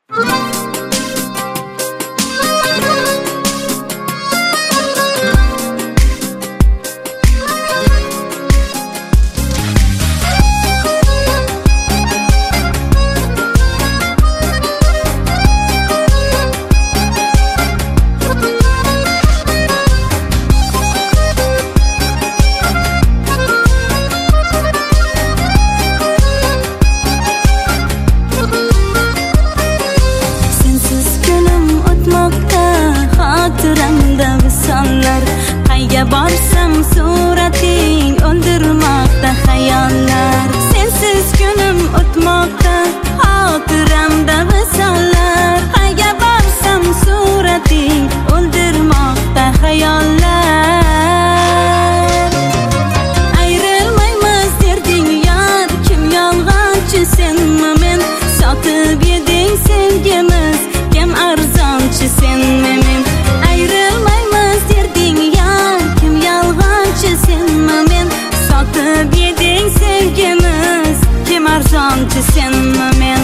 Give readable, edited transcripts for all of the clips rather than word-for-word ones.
Qayga borsam surating o'ldirmoqda xayollar. Sensiz kunim o'tmoqda, xotiramda visollar. Qayga borsam surating o'ldirmoqda xayollar. Ayrilmaymiz derding yar, kim yolg'onchi senmi men? Sotib yeding sevgimiz, kim arzonchi senmi men? Ayrilmaymiz derding yar, kim yolg'onchi senmi men? Sotib yeding sevgimiz, kim arzonchi senmi men?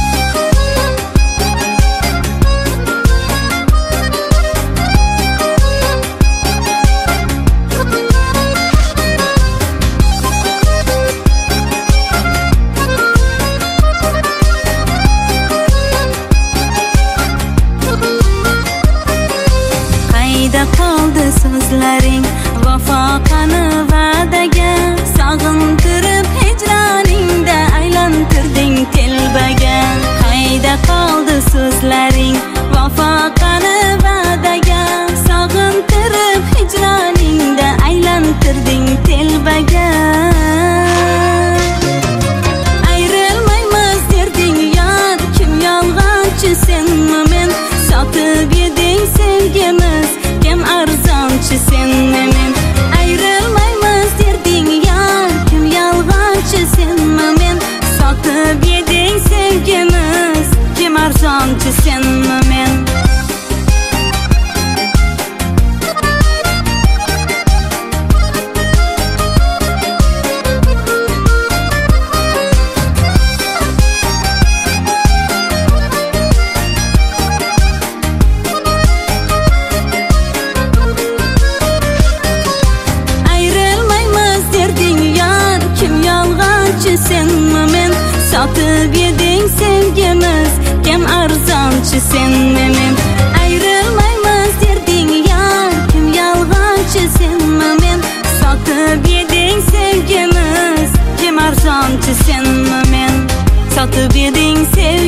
Qayda qoldi so'zlaring, vafo qani va'daga? Sog'intirib hijroningda aylantirding telbaga. Qayda qoldi so'zlaring, vafo qani va'daga? Sog'intirib hijroningda aylantirding telbaga. Ayrilmaymiz derding yar, kim yolg'onchi senmi men? Sotib yeding sevgimiz, kim arzonchi senmi men? Ayrilmaymiz derding yar, kim yolg'onchi senmi men? Sotib yeding sevgimiz, kim arzonchi senmi men? Senmi men? Sotib yeding sevgimiz, kim arzonchi senmi men? Ayrilmaymiz derding yar, kim yolg'onchi senmi men? Sotib yeding sevgimiz, kim arzonchi senmi men? Sotib yeding sevgimiz,